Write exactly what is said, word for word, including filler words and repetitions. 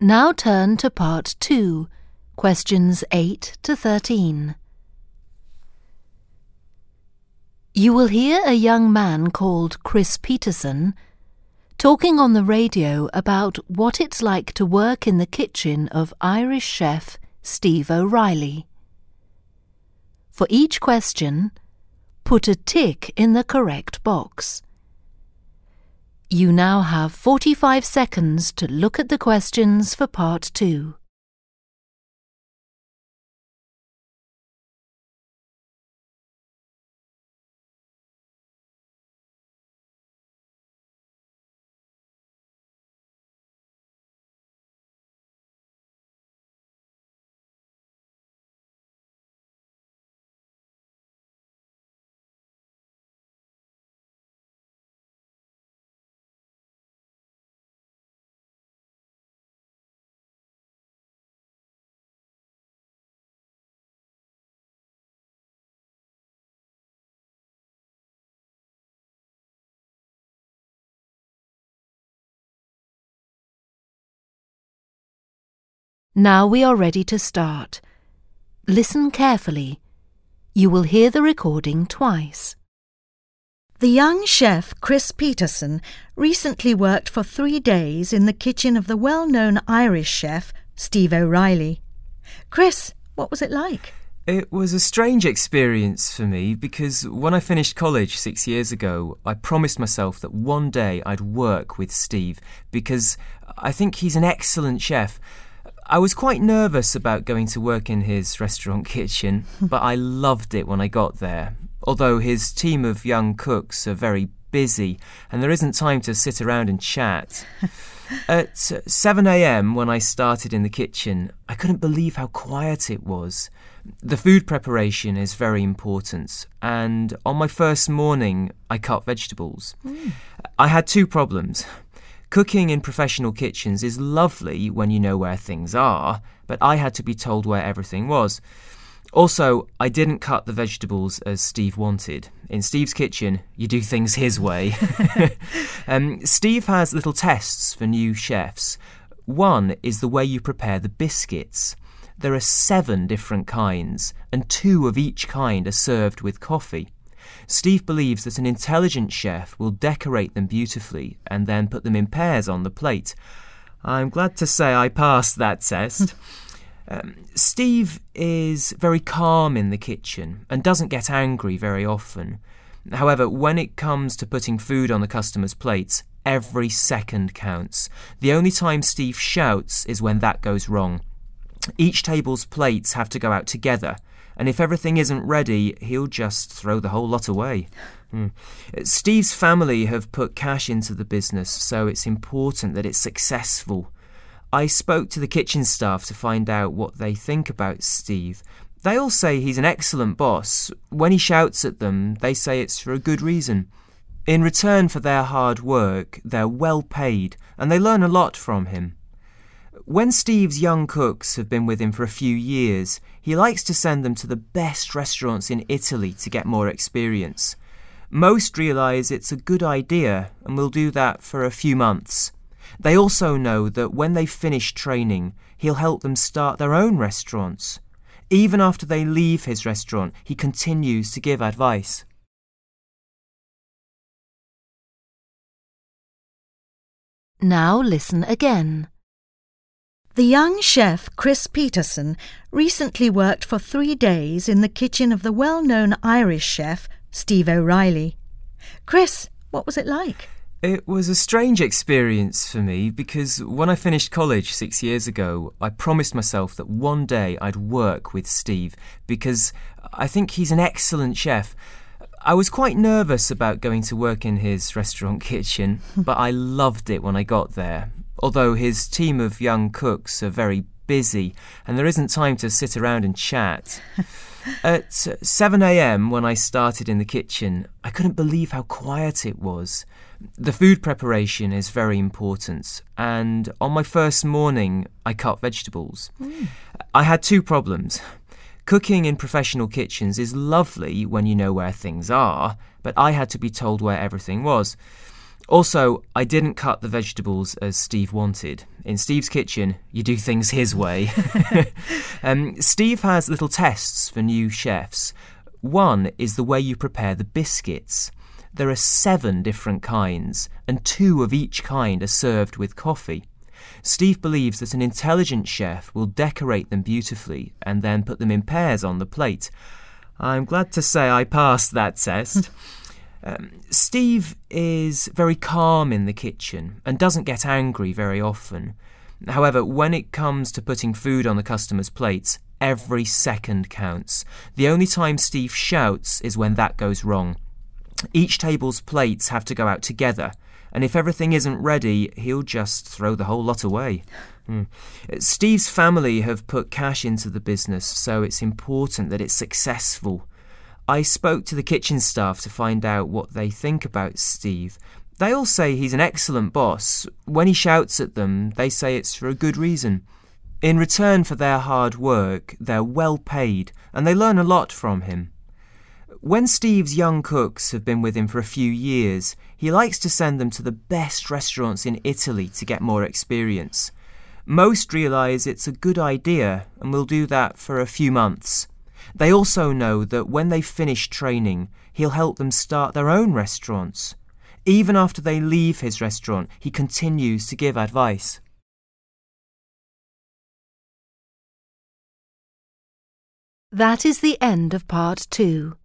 Now turn to part two, questions eight to thirteen. You will hear a young man called Chris Peterson talking on the radio about what it's like to work in the kitchen of Irish chef Steve O'Reilly. For each question, put a tick in the correct box. You now have forty-five seconds to look at the questions for part two. Now we are ready to start. Listen carefully. You will hear the recording twice. The young chef Chris Peterson recently worked for three days in the kitchen of the well-known Irish chef Steve O'Reilly. Chris, what was it like? It was a strange experience for me because when I finished college six years ago, I promised myself that one day I'd work with Steve because I think he's an excellent chef. I was quite nervous about going to work in his restaurant kitchen, but I loved it when I got there. Although his team of young cooks are very busy and there isn't time to sit around and chat. At seven a.m. when I started in the kitchen, I couldn't believe how quiet it was. The food preparation is very important, and on my first morning, I cut vegetables. Mm. I had two problems. Cooking in professional kitchens is lovely when you know where things are, but I had to be told where everything was. Also, I didn't cut the vegetables as Steve wanted. In Steve's kitchen, you do things his way. um, Steve has little tests for new chefs. One is the way you prepare the biscuits. There are seven different kinds, and two of each kind are served with coffee. Steve believes that an intelligent chef will decorate them beautifully and then put them in pairs on the plate. I'm glad to say I passed that test. um, Steve is very calm in the kitchen and doesn't get angry very often. However, when it comes to putting food on the customer's plates, every second counts. The only time Steve shouts is when that goes wrong. Each table's plates have to go out together, and if everything isn't ready, he'll just throw the whole lot away. Mm. Steve's family have put cash into the business, so it's important that it's successful. I spoke to the kitchen staff to find out what they think about Steve. They all say he's an excellent boss. When he shouts at them, they say it's for a good reason. In return for their hard work, they're well paid, and they learn a lot from him. When Steve's young cooks have been with him for a few years, he likes to send them to the best restaurants in Italy to get more experience. Most realise it's a good idea and will do that for a few months. They also know that when they've finished training, he'll help them start their own restaurants. Even after they leave his restaurant, he continues to give advice. Now listen again. The young chef Chris Peterson recently worked for three days in the kitchen of the well-known Irish chef Steve O'Reilly. Chris, what was it like? It was a strange experience for me because when I finished college six years ago, I promised myself that one day I'd work with Steve because I think he's an excellent chef. I was quite nervous about going to work in his restaurant kitchen, but I loved it when I got there. Although his team of young cooks are very busy and there isn't time to sit around and chat. At seven a.m. when I started in the kitchen, I couldn't believe how quiet it was. The food preparation is very important, and on my first morning, I cut vegetables. Mm. I had two problems. Cooking in professional kitchens is lovely when you know where things are, but I had to be told where everything was. Also, I didn't cut the vegetables as Steve wanted. In Steve's kitchen, you do things his way. um, Steve has little tests for new chefs. One is the way you prepare the biscuits. There are seven different kinds, and two of each kind are served with coffee. Steve believes that an intelligent chef will decorate them beautifully and then put them in pairs on the plate. I'm glad to say I passed that test. Um, Steve is very calm in the kitchen and doesn't get angry very often. However, when it comes to putting food on the customers' plates, every second counts. The only time Steve shouts is when that goes wrong. Each table's plates have to go out together, and if everything isn't ready, he'll just throw the whole lot away. Mm. Steve's family have put cash into the business, so it's important that it's successful. I spoke to the kitchen staff to find out what they think about Steve. They all say he's an excellent boss. When he shouts at them, they say it's for a good reason. In return for their hard work, they're well paid, and they learn a lot from him. When Steve's young cooks have been with him for a few years, he likes to send them to the best restaurants in Italy to get more experience. Most realise it's a good idea and will do that for a few months. They also know that when they finish training, he'll help them start their own restaurants. Even after they leave his restaurant, he continues to give advice. That is the end of part two.